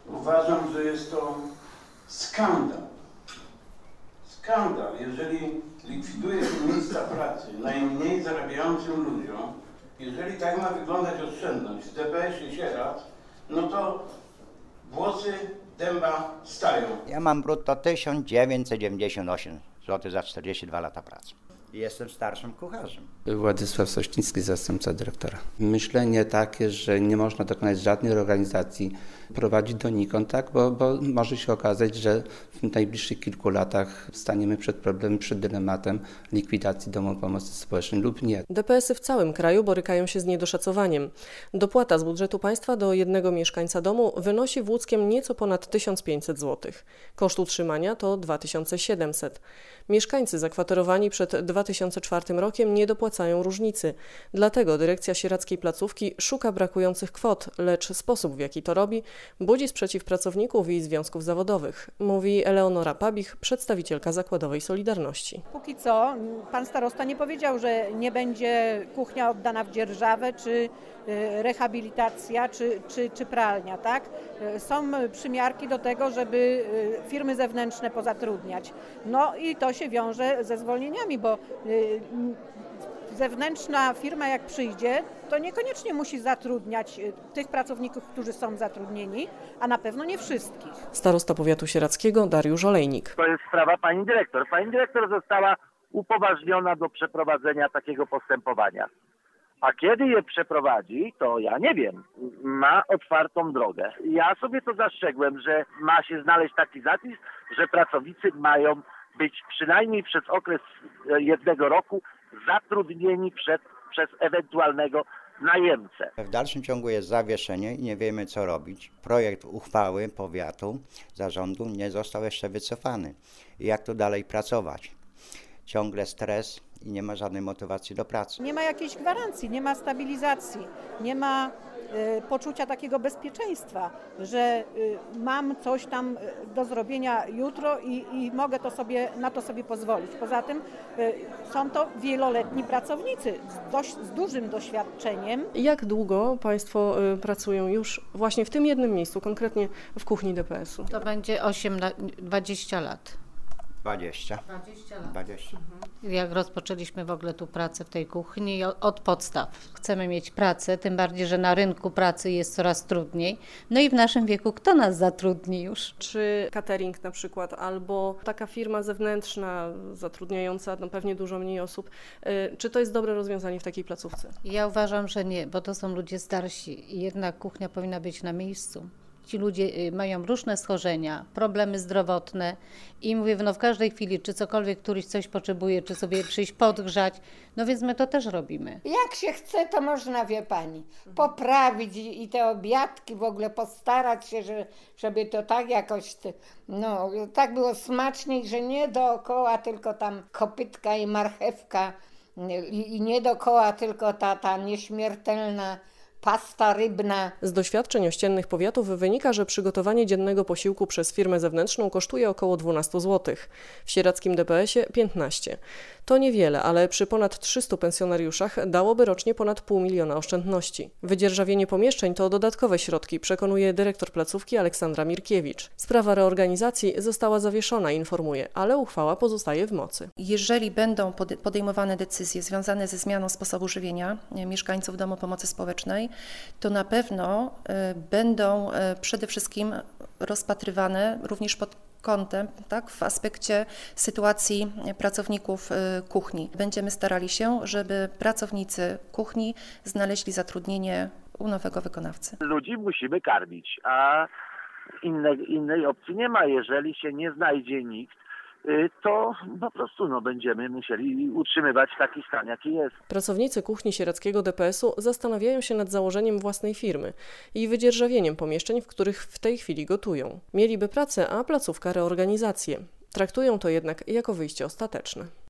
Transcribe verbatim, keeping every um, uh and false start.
Uważam, że jest to skandal. Skandal, jeżeli likwiduje się miejsca pracy najmniej zarabiającym ludziom, jeżeli tak ma wyglądać oszczędność w D P S-ie Sieradz, no to włosy dęba stają. Ja mam brutto tysiąc dziewięćset dziewięćdziesiąt osiem złotych za czterdzieści dwa lata pracy. Jestem starszym kucharzem. Władysław Sościński, zastępca dyrektora. Myślenie takie, że nie można dokonać żadnej reorganizacji, prowadzi donikąd, tak? Bo, bo może się okazać, że w najbliższych kilku latach staniemy przed problemem, przed dylematem likwidacji domu pomocy społecznej lub nie. D P S-y w całym kraju borykają się z niedoszacowaniem. Dopłata z budżetu państwa do jednego mieszkańca domu wynosi w Łódzkiem nieco ponad tysiąc pięćset złotych. Koszt utrzymania to dwa tysiące siedemset. Mieszkańcy zakwaterowani przed dwa tysiące czwartym rokiem nie dopłacają różnicy. Dlatego dyrekcja sieradzkiej placówki szuka brakujących kwot, lecz sposób, w jaki to robi, budzi sprzeciw pracowników i związków zawodowych, mówi Eleonora Pabich, przedstawicielka zakładowej Solidarności. Póki co pan starosta nie powiedział, że nie będzie kuchnia oddana w dzierżawę, czy rehabilitacja, czy, czy, czy pralnia, tak? Są przymiarki do tego, żeby firmy zewnętrzne pozatrudniać. No i to się wiąże ze zwolnieniami, bo zewnętrzna firma jak przyjdzie, to niekoniecznie musi zatrudniać tych pracowników, którzy są zatrudnieni, a na pewno nie wszystkich. Starosta powiatu sieradzkiego Dariusz Olejnik. To jest sprawa pani dyrektor. Pani dyrektor została upoważniona do przeprowadzenia takiego postępowania. A kiedy je przeprowadzi, to ja nie wiem. Ma otwartą drogę. Ja sobie to zastrzegłem, że ma się znaleźć taki zapis, że pracownicy mają być przynajmniej przez okres jednego roku zatrudnieni przed, przez ewentualnego najemcę. W dalszym ciągu jest zawieszenie i nie wiemy, co robić. Projekt uchwały powiatu, zarządu nie został jeszcze wycofany. I jak tu dalej pracować? Ciągle stres i nie ma żadnej motywacji do pracy. Nie ma jakiejś gwarancji, nie ma stabilizacji, nie ma y, poczucia takiego bezpieczeństwa, że y, mam coś tam do zrobienia jutro i, i mogę to sobie, na to sobie pozwolić. Poza tym y, są to wieloletni pracownicy z, dość, z dużym doświadczeniem. Jak długo Państwo y, pracują już właśnie w tym jednym miejscu, konkretnie w kuchni D P S-u? To będzie osiem, dwadzieścia lat. dwadzieścia. dwadzieścia lat. dwadzieścia. Mhm. Jak rozpoczęliśmy w ogóle tu pracę w tej kuchni od podstaw. Chcemy mieć pracę, tym bardziej, że na rynku pracy jest coraz trudniej. No i w naszym wieku kto nas zatrudni już? Czy catering na przykład, albo taka firma zewnętrzna zatrudniająca no pewnie dużo mniej osób, y, czy to jest dobre rozwiązanie w takiej placówce? Ja uważam, że nie, bo to są ludzie starsi i jednak kuchnia powinna być na miejscu. Ci ludzie mają różne schorzenia, problemy zdrowotne i mówię, no w każdej chwili, czy cokolwiek któryś coś potrzebuje, czy sobie przyjść podgrzać, no więc my to też robimy. Jak się chce, to można, wie pani, poprawić i, i te obiadki w ogóle postarać się, że, żeby to tak jakoś, no tak było smaczniej, że nie dookoła tylko tam kopytka i marchewka i, i nie dookoła tylko ta, ta nieśmiertelna pasta rybna. Z doświadczeń ościennych powiatów wynika, że przygotowanie dziennego posiłku przez firmę zewnętrzną kosztuje około dwanaście złotych. W sieradzkim D P S-ie piętnaście. To niewiele, ale przy ponad trzystu pensjonariuszach dałoby rocznie ponad pół miliona oszczędności. Wydzierżawienie pomieszczeń to dodatkowe środki, przekonuje dyrektor placówki Aleksandra Mirkiewicz. Sprawa reorganizacji została zawieszona, informuje, ale uchwała pozostaje w mocy. Jeżeli będą podejmowane decyzje związane ze zmianą sposobu żywienia mieszkańców domu pomocy społecznej, to na pewno będą przede wszystkim rozpatrywane również pod kątem, tak, w aspekcie sytuacji pracowników kuchni. Będziemy starali się, żeby pracownicy kuchni znaleźli zatrudnienie u nowego wykonawcy. Ludzi musimy karmić, a innej, innej opcji nie ma. Jeżeli się nie znajdzie nikt, to po prostu no, będziemy musieli utrzymywać taki stan, jaki jest. Pracownicy kuchni sieradzkiego D P S-u zastanawiają się nad założeniem własnej firmy i wydzierżawieniem pomieszczeń, w których w tej chwili gotują. Mieliby pracę, a placówka reorganizację. Traktują to jednak jako wyjście ostateczne.